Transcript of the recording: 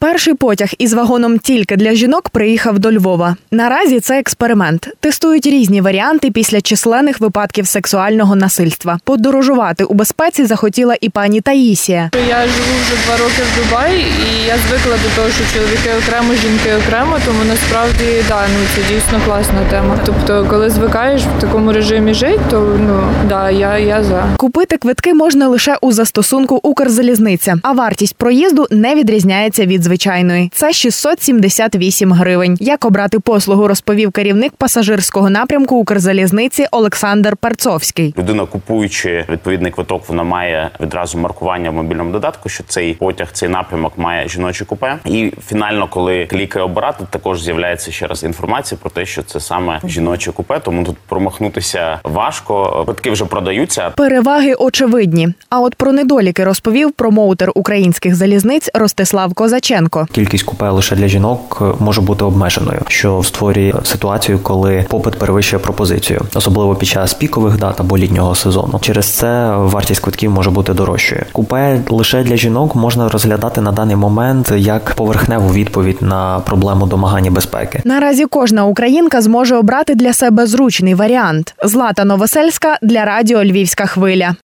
Перший потяг із вагоном тільки для жінок приїхав до Львова. Наразі це експеримент. Тестують різні варіанти після численних випадків сексуального насильства. Подорожувати у безпеці захотіла і пані Таїсія. Я живу вже 2 роки в Дубаї, і я звикла до того, що чоловіки окремо, жінки окремо, тому насправді, це дійсно класна тема. Тобто, коли звикаєш в такому режимі жити, то, я за. Купити квитки можна лише у застосунку «Укрзалізниця», а вартість проїзду не відрізняється від звичайної. Це 678 гривень. Як обрати послугу, розповів керівник пасажирського напрямку «Укрзалізниці» Олександр Перцовський. Людина, купуючи відповідний квиток, вона має відразу маркування в мобільному додатку, що цей потяг, цей напрямок має жіноче купе. І фінально, коли клікає обирати, також з'являється ще раз інформація про те, що це саме жіноче купе, тому тут промахнутися важко. Квитки вже продаються. Переваги очевидні. А от про недоліки розповів промоутер українських залізниць Ростислав Козаченко. Кількість купе лише для жінок може бути обмеженою, що створює ситуацію, коли попит перевищує пропозицію, особливо під час пікових дат або літнього сезону. Через це вартість квитків може бути дорожчою. Купе лише для жінок можна розглядати на даний момент як поверхневу відповідь на проблему домагання безпеки. Наразі кожна українка зможе обрати для себе зручний варіант. Злата Новосельська для радіо «Львівська хвиля».